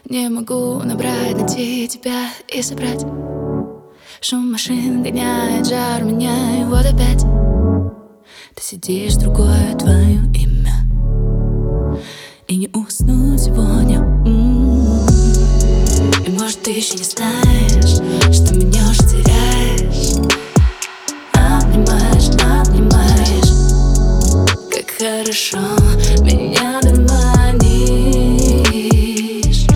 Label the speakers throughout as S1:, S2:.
S1: Не могу набрать, найти тебя и собрать. Шум машин гоняет жар меня, и вот опять ты сидишь, другое твое имя, и не уснуть сегодня. И может ты еще не знаешь, что меня уже теряешь. Обнимаешь, обнимаешь, как хорошо меня дурманишь.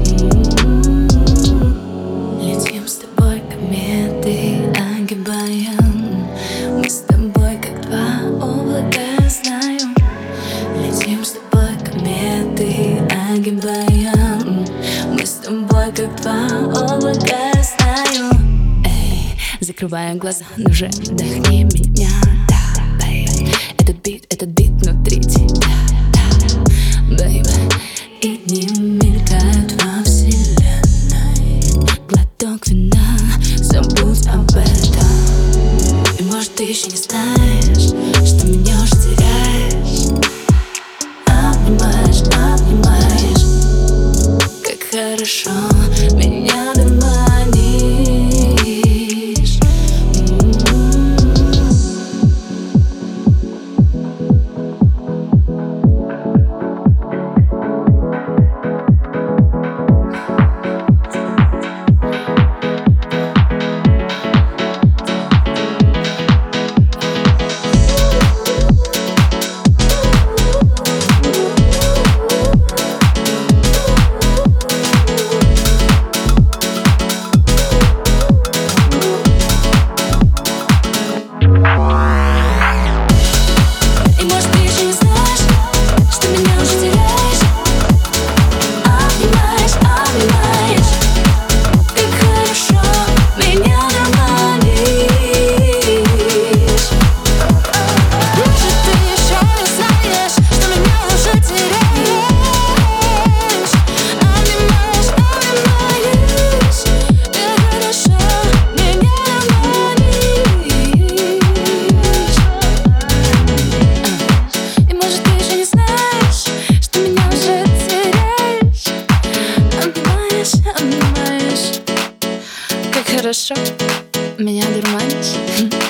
S1: Летим с тобой кометы, огибаем. Мы с тобой как два облака, знаю. Летим с тобой кометы, огибаем. Мы с тобой как два облака, знаю. Эй, закрываем глаза, ну же, вдохни меня. Да, бэйби, этот бит внутри тебя. Да, бэйби, и дни мелькают во вселенной. Глоток вина, забудь об этом. И может ты еще не знаешь, что меня уже теряешь. Обнимаешь, обнимаешь, как хорошо меня дурманишь. Хорошо, меня дурманишь.